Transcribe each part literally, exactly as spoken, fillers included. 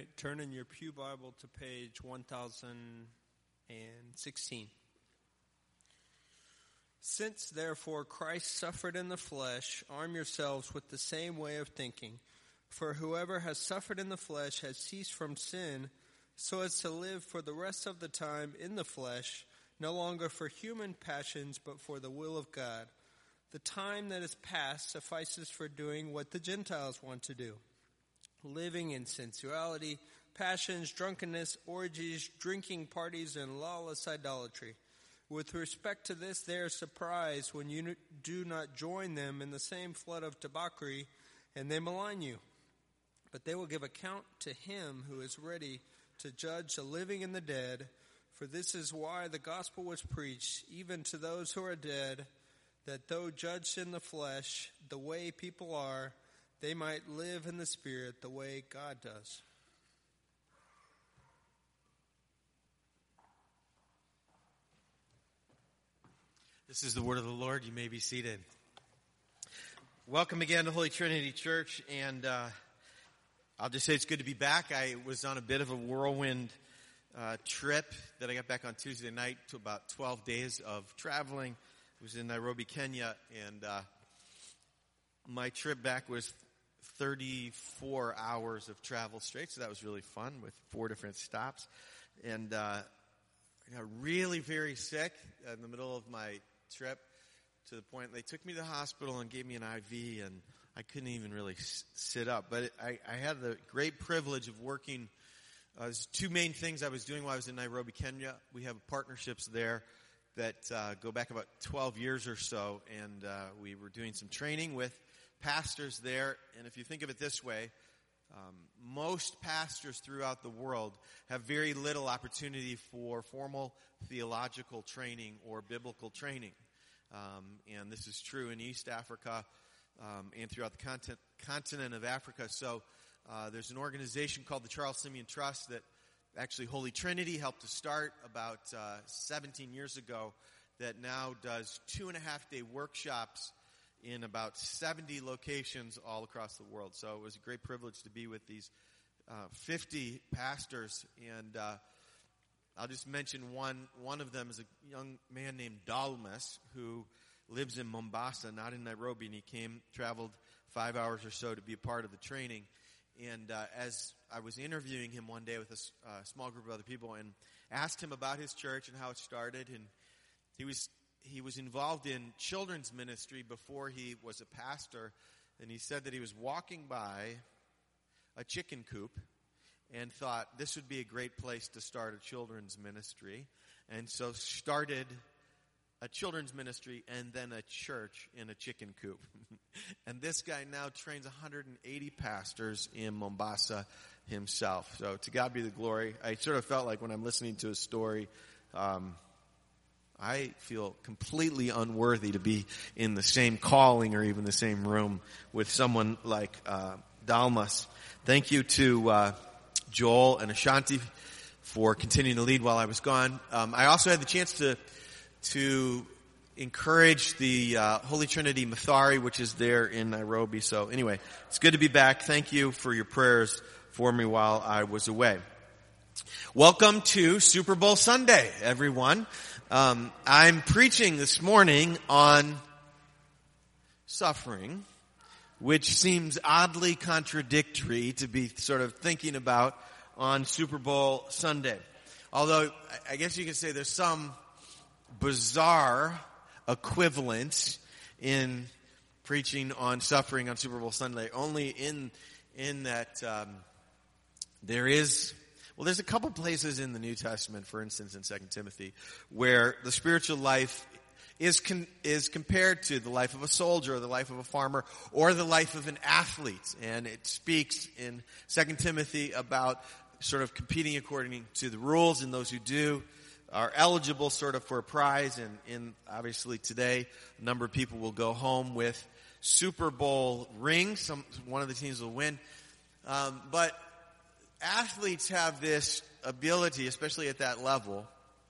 turn in your Pew Bible to page one thousand sixteen. Since, therefore, Christ suffered in the flesh, arm yourselves with the same way of thinking. For whoever has suffered in the flesh has ceased from sin, so as to live for the rest of the time in the flesh, no longer for human passions, but for the will of God. The time that is past suffices for doing what the Gentiles want to do, living in sensuality, passions, drunkenness, orgies, drinking parties, and lawless idolatry. With respect to this, they are surprised when you do not join them in the same flood of debauchery, and they malign you. But they will give account to him who is ready to judge the living and the dead. For this is why the gospel was preached, even to those who are dead, that though judged in the flesh, the way people are, they might live in the Spirit the way God does. This is the word of the Lord. You may be seated. Welcome again to Holy Trinity Church, and uh, I'll just say it's good to be back. I was on a bit of a whirlwind uh, trip that I got back on Tuesday night to about twelve days of traveling. I was in Nairobi, Kenya, and uh, my trip back was thirty-four hours of travel straight, so that was really fun with four different stops. And uh, I got really very sick in the middle of my trip to the point they took me to the hospital and gave me an I V, and I couldn't even really s- sit up. But it, I, I had the great privilege of working. Uh, there's two main things I was doing while I was in Nairobi, Kenya. We have partnerships there that uh, go back about twelve years or so, and uh, we were doing some training with pastors there. And if you think of it this way, um, most pastors throughout the world have very little opportunity for formal theological training or biblical training. Um, and this is true in East Africa um, and throughout the content, continent of Africa. So uh, there's an organization called the Charles Simeon Trust that actually Holy Trinity helped to start about uh, seventeen years ago, that now does two and a half day workshops in about seventy locations all across the world. So it was a great privilege to be with these uh, fifty pastors. And uh, I'll just mention one. One of them is a young man named Dalmas who lives in Mombasa, not in Nairobi, and he came, traveled five hours or so to be a part of the training. And uh, as I was interviewing him one day with a uh, small group of other people and asked him about his church and how it started, and he was he was involved in children's ministry before he was a pastor, and he said that he was walking by a chicken coop and thought this would be a great place to start a children's ministry, and so started a children's ministry and then a church in a chicken coop. And this guy now trains one hundred eighty pastors in Mombasa himself. So to God be the glory. I sort of felt like when I'm listening to his story, um, I feel completely unworthy to be in the same calling or even the same room with someone like uh, Dalmas. Thank you to uh, Joel and Ashanti for continuing to lead while I was gone. Um, I also had the chance to to encourage the uh, Holy Trinity Mathari, which is there in Nairobi. So anyway, it's good to be back. Thank you for your prayers for me while I was away. Welcome to Super Bowl Sunday, everyone. Um, I'm preaching this morning on suffering, which seems oddly contradictory to be sort of thinking about on Super Bowl Sunday. Although, I guess you could say there's some bizarre equivalence in preaching on suffering on Super Bowl Sunday, only in in that um, there is, well, there's a couple places in the New Testament, for instance, in Second Timothy, where the spiritual life is con- is compared to the life of a soldier, or the life of a farmer, or the life of an athlete, and it speaks in Second Timothy about sort of competing according to the rules, and those who do are eligible sort of for a prize. And in obviously today, a number of people will go home with Super Bowl rings. Some one of the teams will win, um, but athletes have this ability, especially at that level,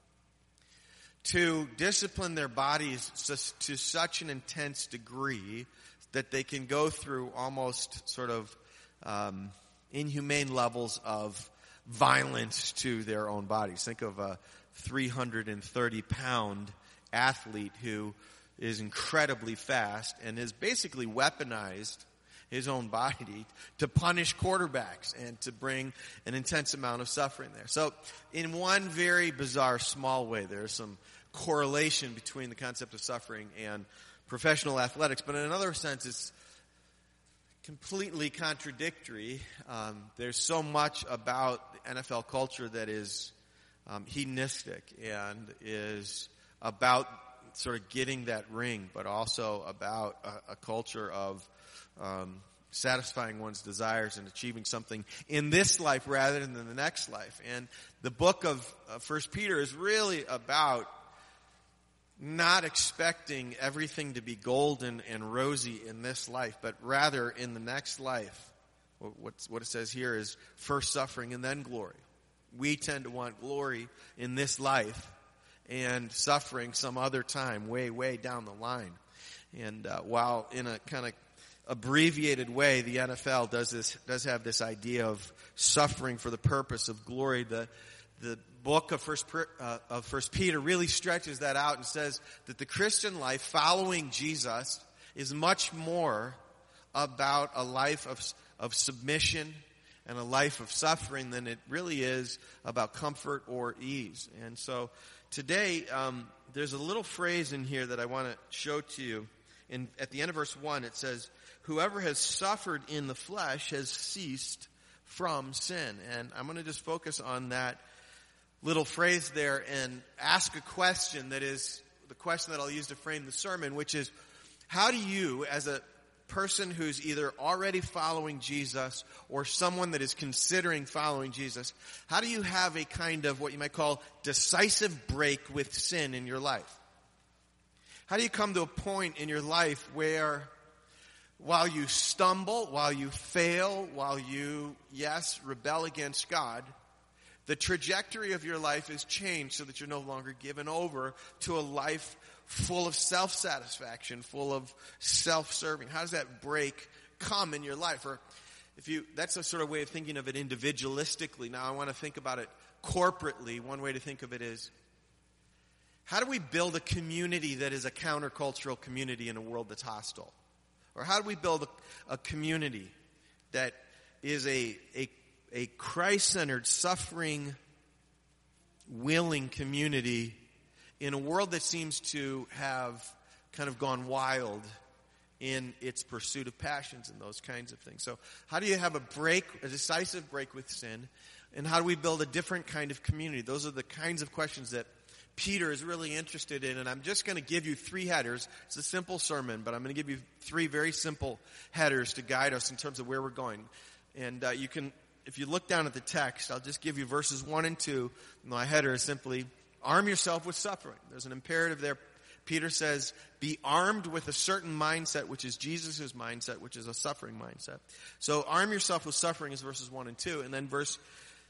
to discipline their bodies to such an intense degree that they can go through almost sort of um, inhumane levels of violence to their own bodies. Think of a three hundred thirty pound athlete who is incredibly fast and has basically weaponized his own body to punish quarterbacks and to bring an intense amount of suffering there. So in one very bizarre, small way, there's some correlation between the concept of suffering and professional athletics, but in another sense, it's completely contradictory. Um, there's so much about the N F L culture that is um, hedonistic and is about sort of getting that ring, but also about a, a culture of um, satisfying one's desires and achieving something in this life rather than the next life. And the book of uh, First Peter is really about not expecting everything to be golden and rosy in this life, but rather in the next life. What's, what it says here is first suffering and then glory. We tend to want glory in this life and suffering some other time, way, way down the line. And uh, while in a kind of abbreviated way, the N F L does this, does have this idea of suffering for the purpose of glory, the the book of First uh, of First Peter really stretches that out and says that the Christian life following Jesus is much more about a life of of submission and a life of suffering than it really is about comfort or ease. And so today, um, there's a little phrase in here that I want to show to you. In, at the end of verse one, it says, "Whoever has suffered in the flesh has ceased from sin." And I'm going to just focus on that little phrase there and ask a question that is the question that I'll use to frame the sermon, which is, how do you, as a person who's either already following Jesus or someone that is considering following Jesus, how do you have a kind of what you might call decisive break with sin in your life? How do you come to a point in your life where while you stumble, while you fail, while you, yes, rebel against God, the trajectory of your life is changed so that you're no longer given over to a life full of self-satisfaction, full of self-serving? How does that break come in your life? Or if you, that's a sort of way of thinking of it individualistically. Now I want to think about it corporately. One way to think of it is, how do we build a community that is a countercultural community in a world that's hostile? Or how do we build a, a community that is a, a a Christ-centered, suffering, willing community in a world that seems to have kind of gone wild in its pursuit of passions and those kinds of things? So how do you have a break, a decisive break with sin, and how do we build a different kind of community? Those are the kinds of questions that Peter is really interested in, and I'm just going to give you three headers. It's a simple sermon, but I'm going to give you three very simple headers to guide us in terms of where we're going. And uh, you can... If you look down at the text, I'll just give you verses one and two. My header is simply, arm yourself with suffering. There's an imperative there. Peter says, be armed with a certain mindset, which is Jesus' mindset, which is a suffering mindset. So arm yourself with suffering is verses one and two. And then verse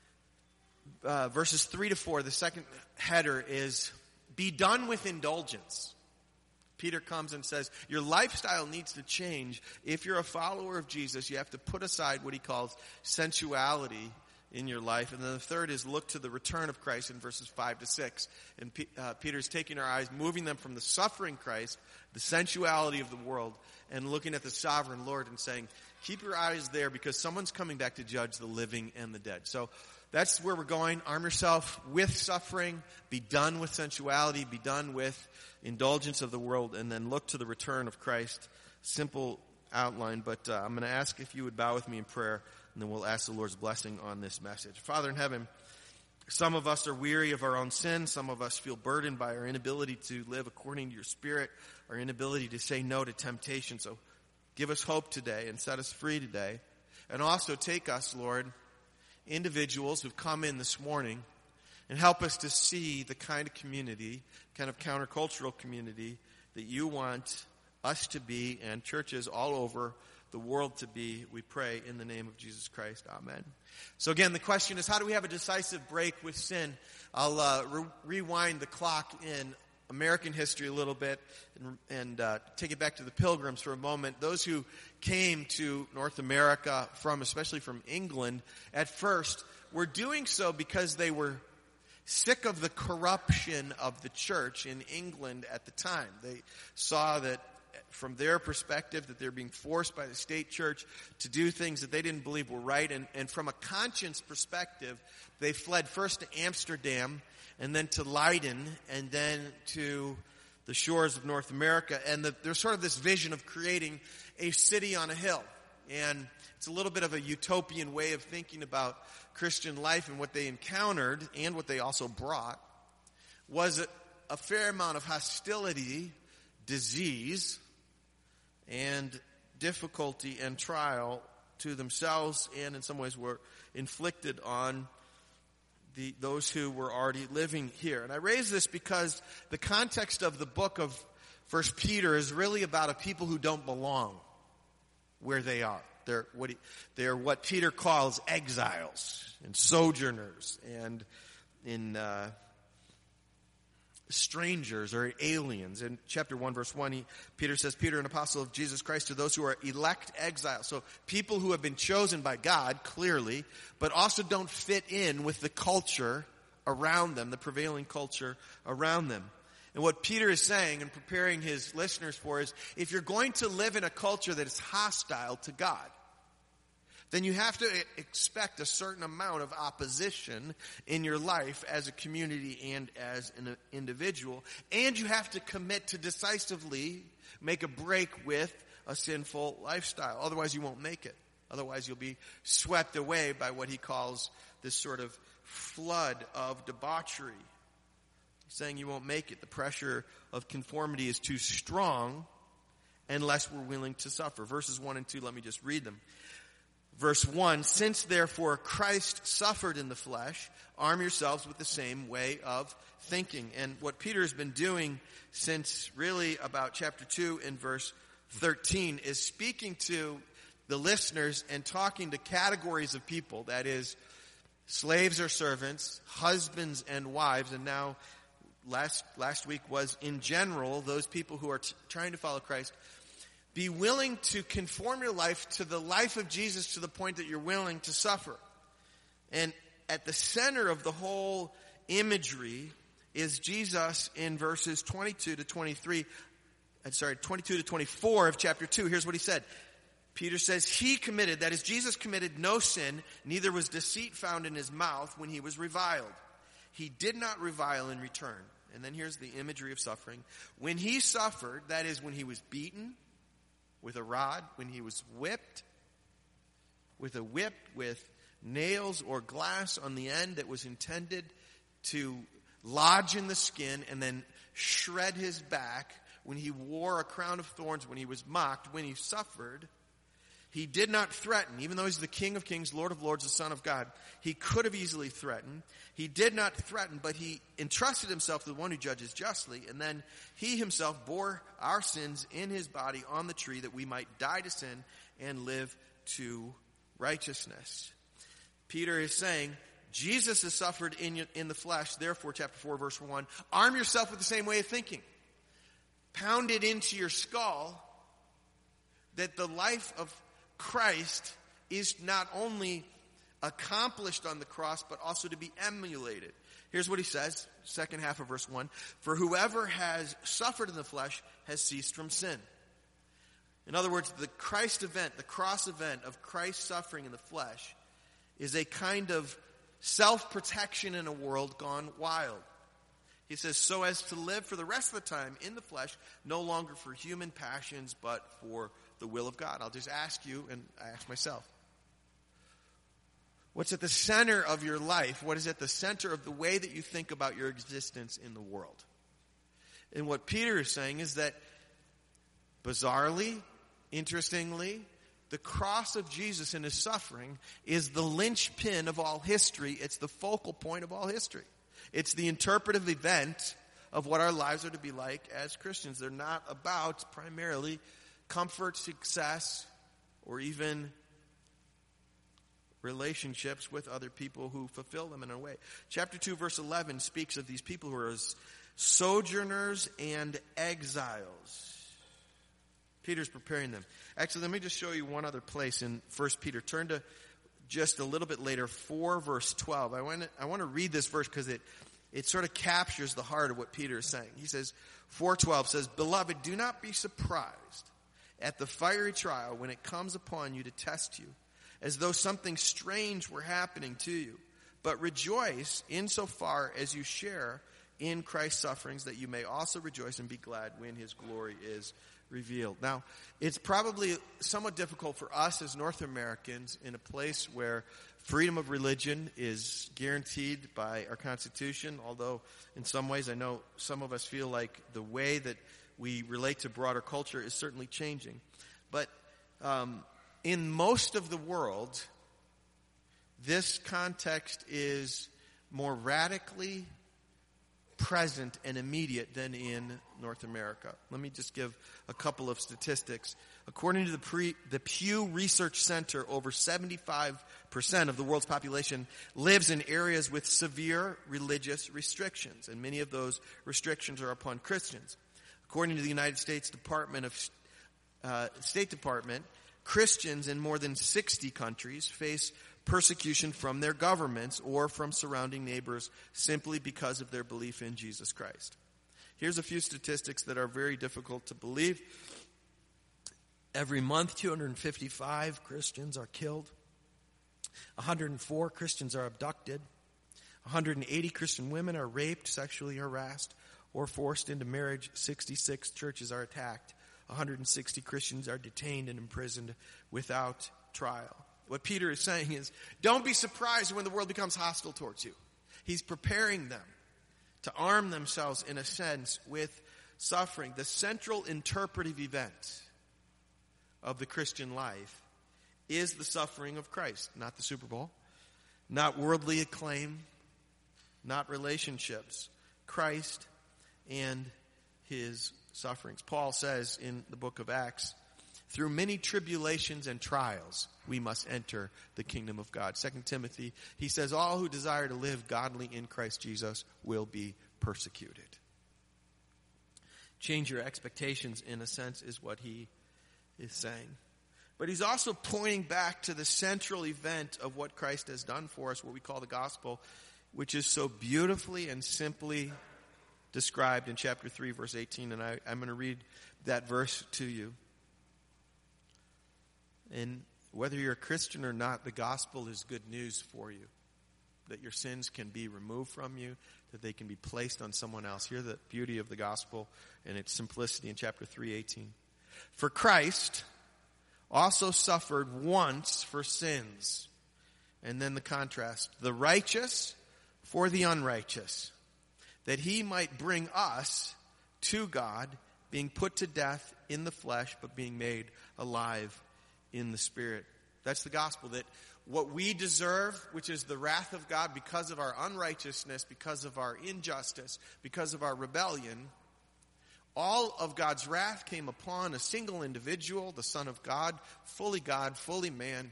uh, verses three to four, the second header is, be done with indulgence. Peter comes and says, your lifestyle needs to change. If you're a follower of Jesus, you have to put aside what he calls sensuality in your life. And then the third is look to the return of Christ in verses five to six. And P- uh, Peter's taking our eyes, moving them from the suffering Christ, the sensuality of the world, and looking at the sovereign Lord and saying, keep your eyes there because someone's coming back to judge the living and the dead. So that's where we're going. Arm yourself with suffering. Be done with sensuality. Be done with indulgence of the world. And then look to the return of Christ. Simple outline. But uh, I'm going to ask if you would bow with me in prayer. And then we'll ask the Lord's blessing on this message. Father in heaven, some of us are weary of our own sin. Some of us feel burdened by our inability to live according to your Spirit. Our inability to say no to temptation. So give us hope today and set us free today. And also take us, Lord, individuals who've come in this morning and help us to see the kind of community, kind of countercultural community that you want us to be and churches all over the world to be. We pray in the name of Jesus Christ. Amen. So again, the question is, how do we have a decisive break with sin? I'll uh, re- rewind the clock in American history a little bit and, and uh, take it back to the Pilgrims for a moment. Those who came to North America from, especially from England, at first were doing so because they were sick of the corruption of the church in England at the time. They saw that from their perspective that they're being forced by the state church to do things that they didn't believe were right. And, and from a conscience perspective, they fled first to Amsterdam and then to Leiden and then to the shores of North America. And the, there's sort of this vision of creating a city on a hill. And it's a little bit of a utopian way of thinking about Christian life, and what they encountered and what they also brought was a, a fair amount of hostility, disease, and difficulty and trial to themselves, and in some ways were inflicted on the those who were already living here. And I raise this because the context of the book of First Peter is really about a people who don't belong where they are. They're what, he, they're what Peter calls exiles and sojourners and in uh, strangers or aliens. In chapter one, verse one, he, Peter says, Peter, an apostle of Jesus Christ, to those who are elect exiles. So people who have been chosen by God, clearly, but also don't fit in with the culture around them, the prevailing culture around them. And what Peter is saying and preparing his listeners for is, if you're going to live in a culture that is hostile to God, then you have to expect a certain amount of opposition in your life as a community and as an individual. And you have to commit to decisively make a break with a sinful lifestyle. Otherwise you won't make it. Otherwise you'll be swept away by what he calls this sort of flood of debauchery. He's saying you won't make it. The pressure of conformity is too strong unless we're willing to suffer. Verses one and two, let me just read them. Verse one, since therefore Christ suffered in the flesh, arm yourselves with the same way of thinking. And what Peter has been doing since really about chapter two and verse thirteen is speaking to the listeners and talking to categories of people. That is, slaves or servants, husbands and wives, and now last last week was in general those people who are t- trying to follow Christ. Be willing to conform your life to the life of Jesus to the point that you're willing to suffer. And at the center of the whole imagery is Jesus in verses twenty-two to twenty-three, I'm sorry, twenty-two to twenty-four of chapter two. Here's what he said. Peter says, he committed, that is, Jesus committed no sin, neither was deceit found in his mouth when he was reviled. He did not revile in return. And then here's the imagery of suffering. When he suffered, that is, when he was beaten with a rod, when he was whipped with a whip with nails or glass on the end that was intended to lodge in the skin and then shred his back, when he wore a crown of thorns, when he was mocked, when he suffered, he did not threaten. Even though he's the King of Kings, Lord of Lords, the Son of God, he could have easily threatened. He did not threaten, but he entrusted himself to the one who judges justly, and then he himself bore our sins in his body on the tree that we might die to sin and live to righteousness. Peter is saying, Jesus has suffered in, in the flesh, therefore, chapter four, verse one, arm yourself with the same way of thinking. Pound it into your skull that the life of Christ is not only accomplished on the cross, but also to be emulated. Here's what he says, second half of verse one. For whoever has suffered in the flesh has ceased from sin. In other words, the Christ event, the cross event of Christ suffering in the flesh is a kind of self-protection in a world gone wild. He says, so as to live for the rest of the time in the flesh, no longer for human passions, but for the will of God. I'll just ask you, and I ask myself, what's at the center of your life? What is at the center of the way that you think about your existence in the world? And what Peter is saying is that, bizarrely, interestingly, the cross of Jesus and his suffering is the linchpin of all history. It's the focal point of all history. It's the interpretive event of what our lives are to be like as Christians. They're not about primarily comfort, success, or even relationships with other people who fulfill them in a way. Chapter two, verse eleven speaks of these people who are sojourners and exiles. Peter's preparing them. Actually, let me just show you one other place in First Peter. Turn to just a little bit later, four, verse twelve. I want to, I want to read this verse because it, it sort of captures the heart of what Peter is saying. He says, four twelve says, "Beloved, do not be surprised at the fiery trial when it comes upon you to test you, as though something strange were happening to you. But rejoice insofar as you share in Christ's sufferings, that you may also rejoice and be glad when his glory is revealed." Now, it's probably somewhat difficult for us as North Americans in a place where freedom of religion is guaranteed by our Constitution, although in some ways I know some of us feel like the way that we relate to broader culture is certainly changing. But um, in most of the world, this context is more radically present and immediate than in North America. Let me just give a couple of statistics. According to the, pre, the Pew Research Center, over seventy-five percent of the world's population lives in areas with severe religious restrictions, and many of those restrictions are upon Christians. According to the United States Department of uh, State Department, Christians in more than sixty countries face persecution from their governments or from surrounding neighbors simply because of their belief in Jesus Christ. Here's a few statistics that are very difficult to believe. Every month, two hundred fifty-five Christians are killed. one hundred four Christians are abducted. one hundred eighty Christian women are raped, sexually harassed, or forced into marriage. sixty-six churches are attacked. one hundred sixty Christians are detained and imprisoned without trial. What Peter is saying is, don't be surprised when the world becomes hostile towards you. He's preparing them to arm themselves, in a sense, with suffering. The central interpretive event of the Christian life is the suffering of Christ, not the Super Bowl, not worldly acclaim, not relationships. Christ and his sufferings. Paul says in the book of Acts, through many tribulations and trials, we must enter the kingdom of God. Second Timothy, he says, all who desire to live godly in Christ Jesus will be persecuted. Change your expectations, in a sense, is what he is saying. But he's also pointing back to the central event of what Christ has done for us, what we call the gospel, which is so beautifully and simply described in chapter three, verse eighteen. And I, I'm going to read that verse to you. And whether you're a Christian or not, the gospel is good news for you. That your sins can be removed from you, that they can be placed on someone else. Hear the beauty of the gospel and its simplicity in chapter three eighteen. For Christ also suffered once for sins. And then the contrast. The righteous for the unrighteous. That he might bring us to God, being put to death in the flesh, but being made alive in the Spirit. That's the gospel, that what we deserve, which is the wrath of God because of our unrighteousness, because of our injustice, because of our rebellion, all of God's wrath came upon a single individual, the Son of God, fully God, fully man.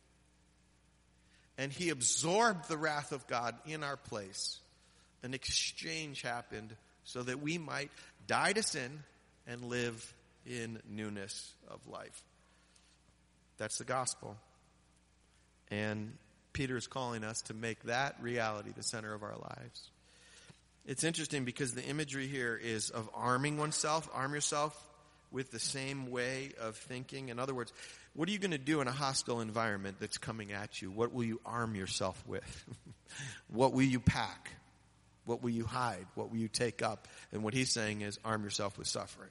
And he absorbed the wrath of God in our place. An exchange happened so that we might die to sin and live in newness of life. That's the gospel. And Peter is calling us to make that reality the center of our lives. It's interesting because the imagery here is of arming oneself. Arm yourself with the same way of thinking. In other words, what are you going to do in a hostile environment that's coming at you? What will you arm yourself with? What will you pack? What will you hide? What will you take up? And what he's saying is arm yourself with suffering.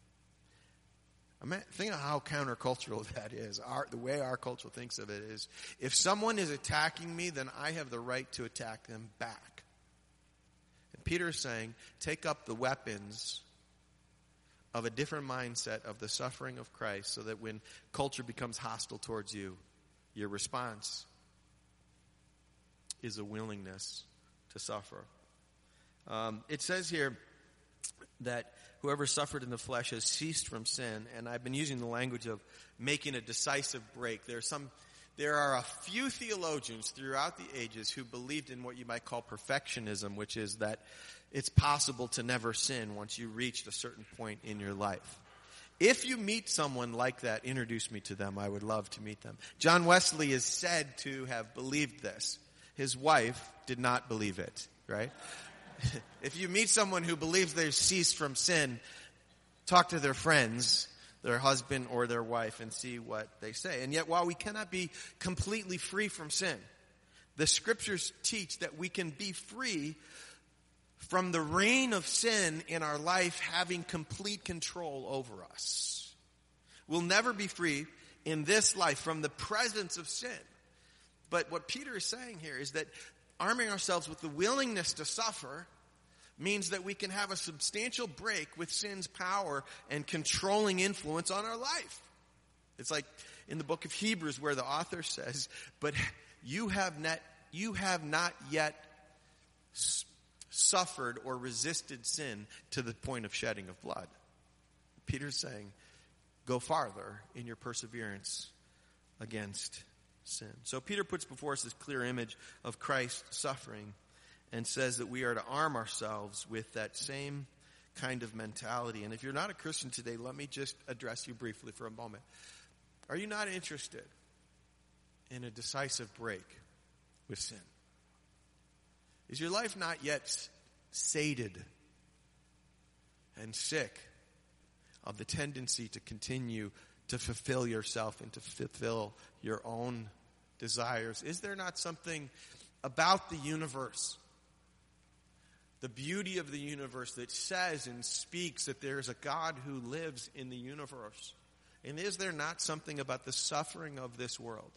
I mean, think of how countercultural that is. Our, the way our culture thinks of it is, if someone is attacking me, then I have the right to attack them back. And Peter is saying, take up the weapons of a different mindset of the suffering of Christ, so that when culture becomes hostile towards you, your response is a willingness to suffer. Um, it says here that whoever suffered in the flesh has ceased from sin. And I've been using the language of making a decisive break. There are some There are a few theologians throughout the ages who believed in what you might call perfectionism, which is that it's possible to never sin once you reached a certain point in your life. If you meet someone like that, introduce me to them. I would love to meet them. John Wesley is said to have believed this. His wife did not believe it, right? If you meet someone who believes they've ceased from sin, talk to their friends, their husband or their wife, and see what they say. And yet, while we cannot be completely free from sin, the scriptures teach that we can be free from the reign of sin in our life having complete control over us. We'll never be free in this life from the presence of sin. But what Peter is saying here is that arming ourselves with the willingness to suffer means that we can have a substantial break with sin's power and controlling influence on our life. It's like in the book of Hebrews where the author says, but you have not, you have not yet suffered or resisted sin to the point of shedding of blood. Peter's saying, go farther in your perseverance against sin. So Peter puts before us this clear image of Christ's suffering and says that we are to arm ourselves with that same kind of mentality. And if you're not a Christian today, let me just address you briefly for a moment. Are you not interested in a decisive break with sin? Is your life not yet sated and sick of the tendency to continue to fulfill yourself and to fulfill your own desires? Is there not something about the universe, the beauty of the universe, that says and speaks that there is a God who lives in the universe? And is there not something about the suffering of this world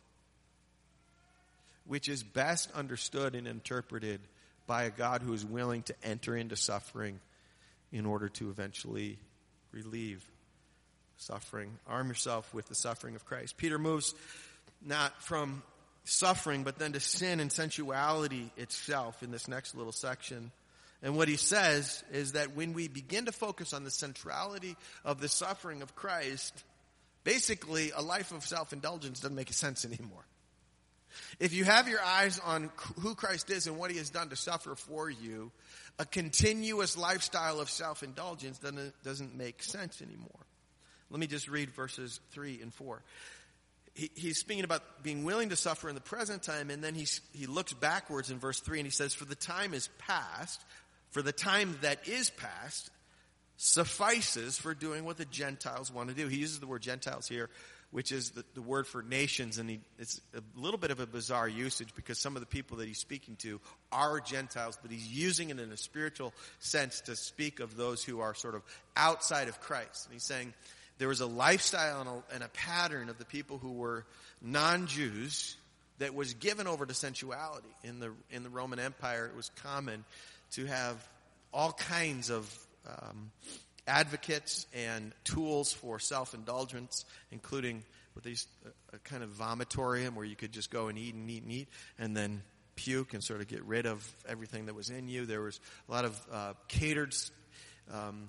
which is best understood and interpreted by a God who is willing to enter into suffering in order to eventually relieve suffering? Arm yourself with the suffering of Christ. Peter moves not from suffering, but then to sin and sensuality itself in this next little section. And what he says is that when we begin to focus on the centrality of the suffering of Christ, basically a life of self-indulgence doesn't make sense anymore. If you have your eyes on who Christ is and what he has done to suffer for you, a continuous lifestyle of self-indulgence doesn't, doesn't make sense anymore. Let me just read verses three and four. He, he's speaking about being willing to suffer in the present time, and then he, he looks backwards in verse three and he says, for the time is past, for the time that is past suffices for doing what the Gentiles want to do. He uses the word Gentiles here, which is the, the word for nations, and he, it's a little bit of a bizarre usage because some of the people that he's speaking to are Gentiles, but he's using it in a spiritual sense to speak of those who are sort of outside of Christ. And he's saying there was a lifestyle and a, and a pattern of the people who were non-Jews that was given over to sensuality. In the in the Roman Empire, it was common to have all kinds of um, advocates and tools for self-indulgence, including what these a, a kind of vomitorium where you could just go and eat and eat and eat and then puke and sort of get rid of everything that was in you. There was a lot of uh, catered um,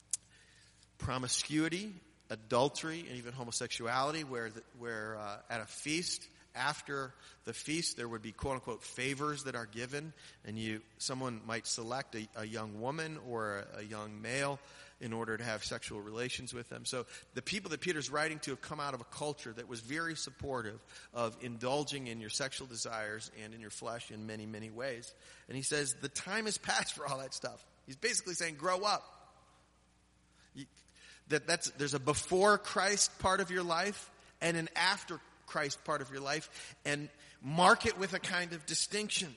promiscuity, adultery, and even homosexuality, where the, where uh, at a feast, after the feast, there would be quote-unquote favors that are given, and you someone might select a, a young woman or a, a young male in order to have sexual relations with them. So the people that Peter's writing to have come out of a culture that was very supportive of indulging in your sexual desires and in your flesh in many, many ways. And he says the time is past for all that stuff. He's basically saying, grow up. You, that that's there's a before Christ part of your life and an after Christ part of your life, and mark it with a kind of distinction.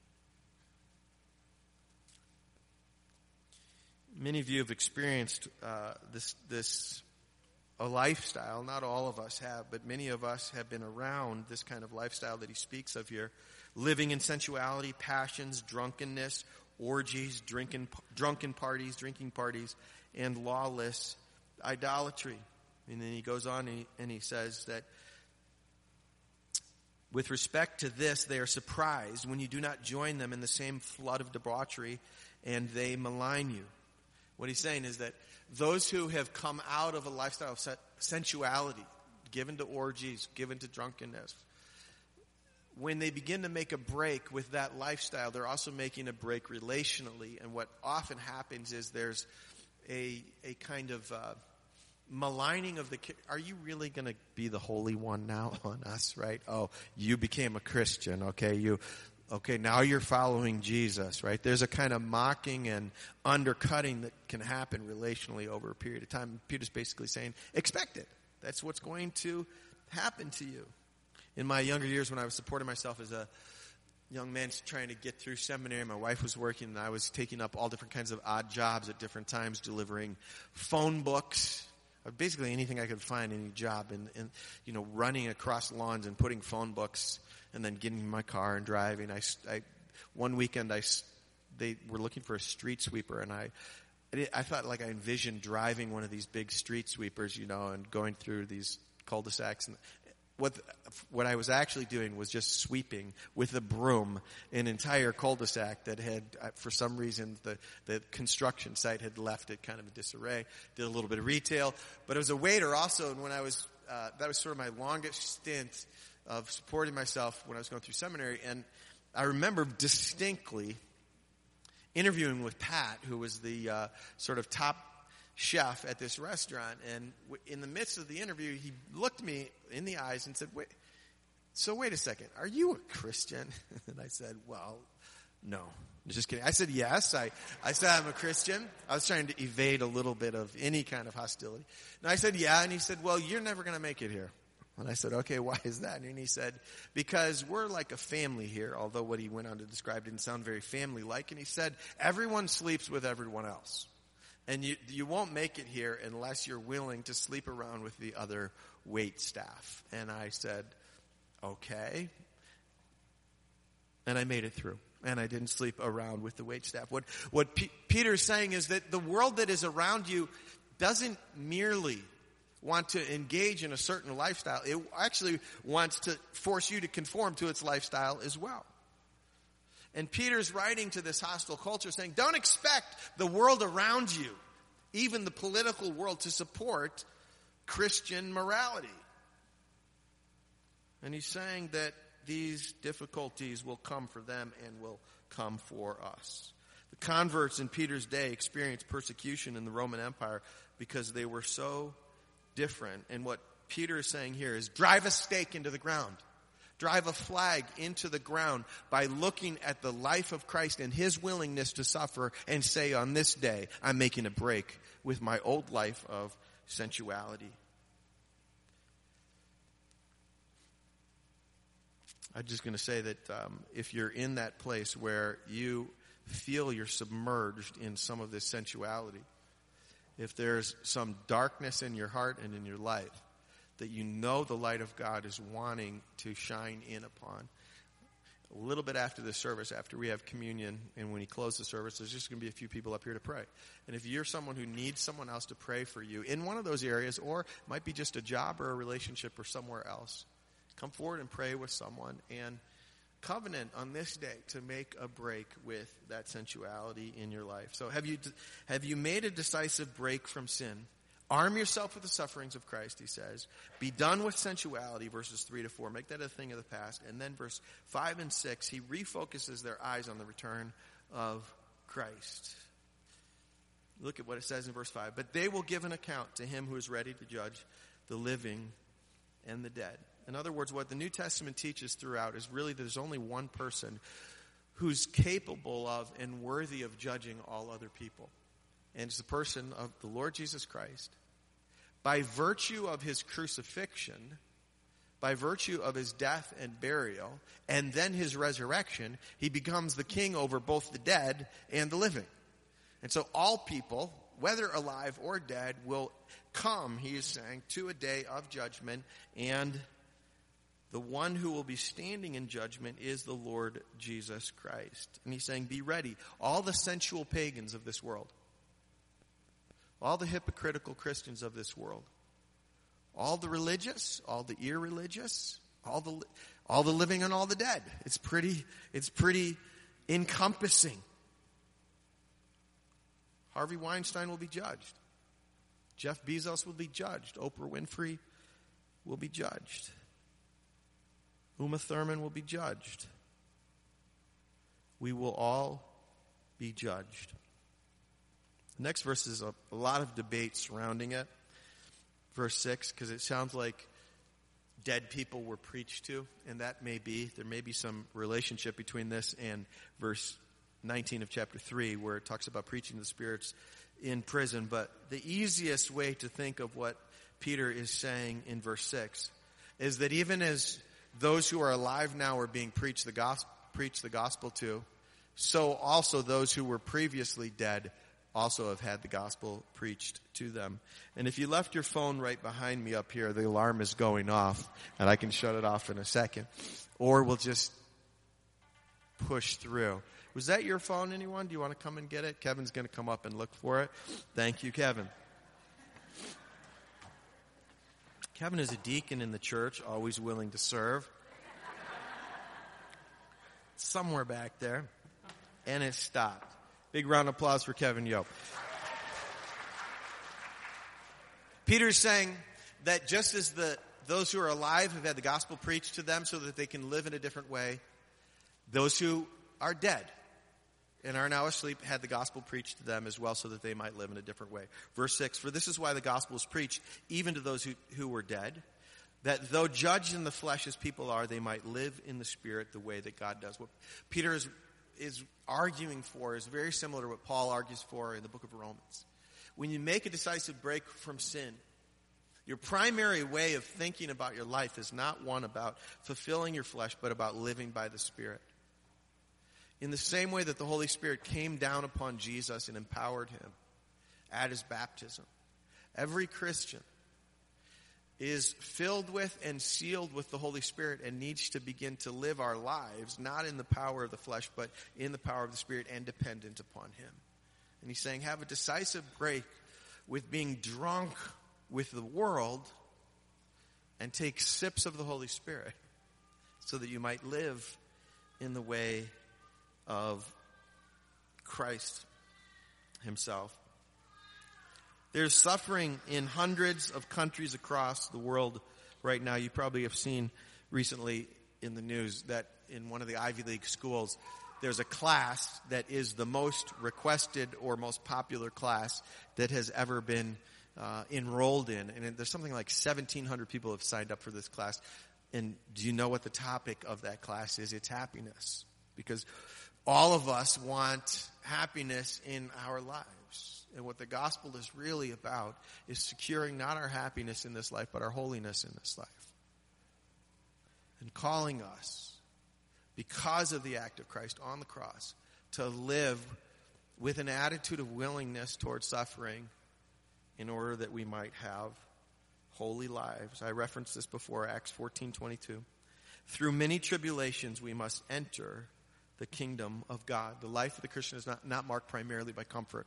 Many of you have experienced uh, this this a lifestyle. Not all of us have, but many of us have been around this kind of lifestyle that he speaks of here, living in sensuality, passions, drunkenness, orgies, drinking, drunken parties, drinking parties, and lawless idolatry. And then he goes on and he, and he says that with respect to this, they are surprised when you do not join them in the same flood of debauchery, and they malign you. What he's saying is that those who have come out of a lifestyle of sensuality, given to orgies, given to drunkenness, when they begin to make a break with that lifestyle, they're also making a break relationally. And what often happens is there's a a kind of uh, maligning of the, are you really going to be the Holy One now on us, right? Oh, you became a Christian, okay? You, okay, now you're following Jesus, right? There's a kind of mocking and undercutting that can happen relationally over a period of time. Peter's basically saying, expect it. That's what's going to happen to you. In my younger years, when I was supporting myself as a young man trying to get through seminary, my wife was working, and I was taking up all different kinds of odd jobs at different times, delivering phone books, or basically anything I could find, any job, and, and you know, running across lawns and putting phone books, and then getting in my car and driving. I, I one weekend, I they were looking for a street sweeper, and I. I thought like I envisioned driving one of these big street sweepers, you know, and going through these cul-de-sacs. And what what I was actually doing was just sweeping with a broom an entire cul-de-sac that had, for some reason, the, the construction site had left it kind of in disarray. Did a little bit of retail. But it was a waiter also, and when I was, uh, that was sort of my longest stint of supporting myself when I was going through seminary. And I remember distinctly interviewing with Pat, who was the uh, sort of top chef at this restaurant, and w- in the midst of the interview, he looked me in the eyes and said, "Wait, so wait a second, are you a Christian?" And I said, "Well, no." Just kidding. I said, "Yes." I, I said, "I'm a Christian." I was trying to evade a little bit of any kind of hostility. And I said, "Yeah." And he said, "Well, you're never going to make it here." And I said, "Okay, why is that?" And he said, "Because we're like a family here," although what he went on to describe didn't sound very family-like. And he said, "Everyone sleeps with everyone else. And you you won't make it here unless you're willing to sleep around with the other wait staff." And I said, "Okay." And I made it through. And I didn't sleep around with the wait staff. What, what P- Peter's saying is that the world that is around you doesn't merely want to engage in a certain lifestyle. It actually wants to force you to conform to its lifestyle as well. And Peter's writing to this hostile culture saying, don't expect the world around you, even the political world, to support Christian morality. And he's saying that these difficulties will come for them and will come for us. The converts in Peter's day experienced persecution in the Roman Empire because they were so different. And what Peter is saying here is drive a stake into the ground. Drive a flag into the ground by looking at the life of Christ and his willingness to suffer and say, on this day, I'm making a break with my old life of sensuality. I'm just going to say that um, if you're in that place where you feel you're submerged in some of this sensuality, if there's some darkness in your heart and in your life that you know the light of God is wanting to shine in upon, a little bit after the service, after we have communion, and when he closes the service, there's just going to be a few people up here to pray. And if you're someone who needs someone else to pray for you in one of those areas, or it might be just a job or a relationship or somewhere else, come forward and pray with someone and covenant on this day to make a break with that sensuality in your life. So have you have you made a decisive break from sin? Arm yourself with the sufferings of Christ, he says. Be done with sensuality, verses three to four. Make that a thing of the past. And then verse five and six, he refocuses their eyes on the return of Christ. Look at what it says in verse five. But they will give an account to him who is ready to judge the living and the dead. In other words, what the New Testament teaches throughout is really there's only one person who's capable of and worthy of judging all other people. And it's the person of the Lord Jesus Christ. By virtue of his crucifixion, by virtue of his death and burial, and then his resurrection, he becomes the king over both the dead and the living. And so all people, whether alive or dead, will come, he is saying, to a day of judgment, and the one who will be standing in judgment is the Lord Jesus Christ. And he's saying, be ready. All the sensual pagans of this world, all the hypocritical Christians of this world, all the religious, all the irreligious, all the all the living and all the dead. It's pretty, it's pretty encompassing. Harvey Weinstein will be judged. Jeff Bezos will be judged. Oprah Winfrey will be judged. Uma Thurman will be judged. We will all be judged. The next verse is a, a lot of debate surrounding it. Verse six, because it sounds like dead people were preached to, and that may be. There may be some relationship between this and verse nineteen of chapter three, where it talks about preaching the spirits in prison. But the easiest way to think of what Peter is saying in verse six is that even as those who are alive now are being preached the gospel, preached the gospel to, so also those who were previously dead also have had the gospel preached to them. And if you left your phone right behind me up here, the alarm is going off, and I can shut it off in a second. Or we'll just push through. Was that your phone, anyone? Do you want to come and get it? Kevin's going to come up and look for it. Thank you, Kevin. Kevin is a deacon in the church, always willing to serve. Somewhere back there. And it stopped. Big round of applause for Kevin Yope. Peter's saying that just as the those who are alive have had the gospel preached to them so that they can live in a different way, those who are dead and are now asleep had the gospel preached to them as well so that they might live in a different way. Verse six, for this is why the gospel is preached even to those who, who were dead, that though judged in the flesh as people are, they might live in the spirit the way that God does. What Peter is is arguing for is very similar to what Paul argues for in the book of Romans. When you make a decisive break from sin, your primary way of thinking about your life is not one about fulfilling your flesh, but about living by the Spirit. In the same way that the Holy Spirit came down upon Jesus and empowered him at his baptism, every Christian is filled with and sealed with the Holy Spirit and needs to begin to live our lives, not in the power of the flesh, but in the power of the Spirit and dependent upon him. And he's saying, have a decisive break with being drunk with the world and take sips of the Holy Spirit so that you might live in the way of Christ himself. There's suffering in hundreds of countries across the world right now. You probably have seen recently in the news that in one of the Ivy League schools, there's a class that is the most requested or most popular class that has ever been uh, enrolled in. And there's something like seventeen hundred people have signed up for this class. And do you know what the topic of that class is? It's happiness. Because all of us want happiness in our lives. And what the gospel is really about is securing not our happiness in this life, but our holiness in this life. And calling us, because of the act of Christ on the cross, to live with an attitude of willingness towards suffering in order that we might have holy lives. I referenced this before, Acts fourteen twenty-two. Through many tribulations we must enter the kingdom of God. The life of the Christian is not, not marked primarily by comfort,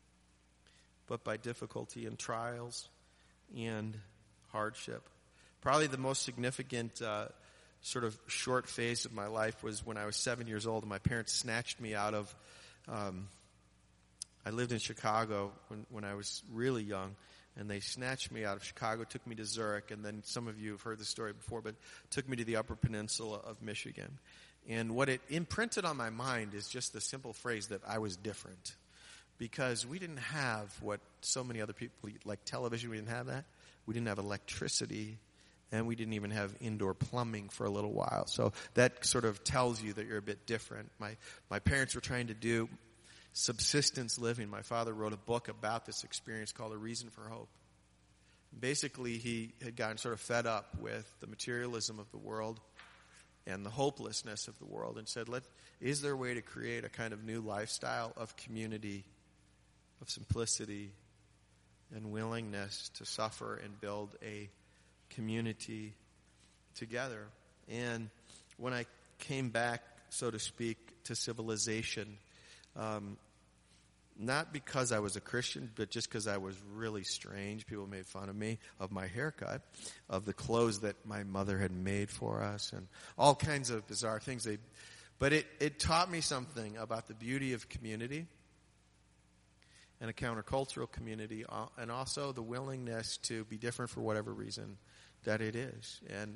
but by difficulty and trials and hardship. Probably the most significant uh, sort of short phase of my life was when I was seven years old and my parents snatched me out of, um, I lived in Chicago when, when I was really young, and they snatched me out of Chicago, took me to Zurich, and then some of you have heard the story before, but took me to the Upper Peninsula of Michigan. And what it imprinted on my mind is just the simple phrase that I was different. Because we didn't have what so many other people, like television, we didn't have that. We didn't have electricity, and we didn't even have indoor plumbing for a little while. So that sort of tells you that you're a bit different. My my parents were trying to do subsistence living. My father wrote a book about this experience called A Reason for Hope. Basically, he had gotten sort of fed up with the materialism of the world and the hopelessness of the world and said, "Let is there a way to create a kind of new lifestyle of community, of simplicity and willingness to suffer and build a community together?" And when I came back, so to speak, to civilization, um, not because I was a Christian, but just because I was really strange. People made fun of me, of my haircut, of the clothes that my mother had made for us, and all kinds of bizarre things. They, but it, it taught me something about the beauty of community and a countercultural community, and also the willingness to be different for whatever reason that it is. And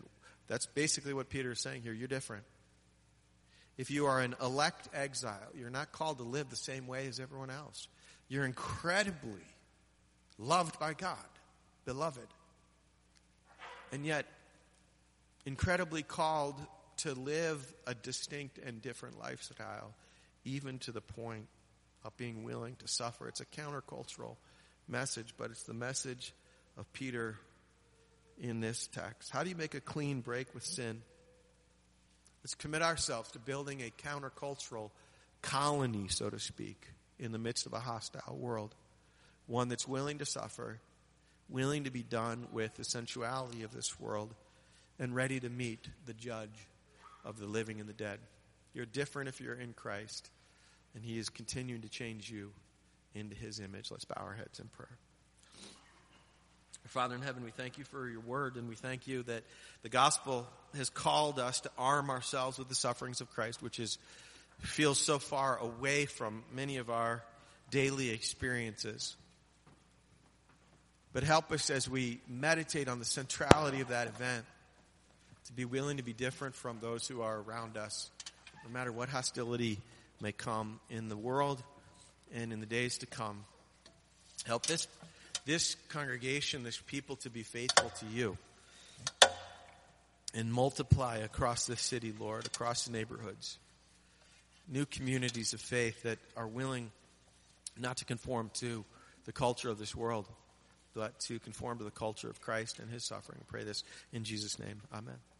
That's basically what Peter is saying here. You're different. If you are an elect exile, you're not called to live the same way as everyone else. You're incredibly loved by God, beloved, and yet incredibly called to live a distinct and different lifestyle, even to the point of being willing to suffer. It's a countercultural message, but it's the message of Peter in this text. How do you make a clean break with sin? Let's commit ourselves to building a countercultural colony, so to speak, in the midst of a hostile world. One that's willing to suffer, willing to be done with the sensuality of this world, and ready to meet the judge of the living and the dead. You're different if you're in Christ, and he is continuing to change you into his image. Let's bow our heads in prayer. Father in heaven, we thank you for your word, and we thank you that the gospel has called us to arm ourselves with the sufferings of Christ, which is feels so far away from many of our daily experiences. But help us as we meditate on the centrality of that event to be willing to be different from those who are around us, no matter what hostility may come in the world and in the days to come. Help this This congregation, this people, to be faithful to you and multiply across this city, Lord, across the neighborhoods. New communities of faith that are willing not to conform to the culture of this world, but to conform to the culture of Christ and his suffering. I pray this in Jesus' name. Amen.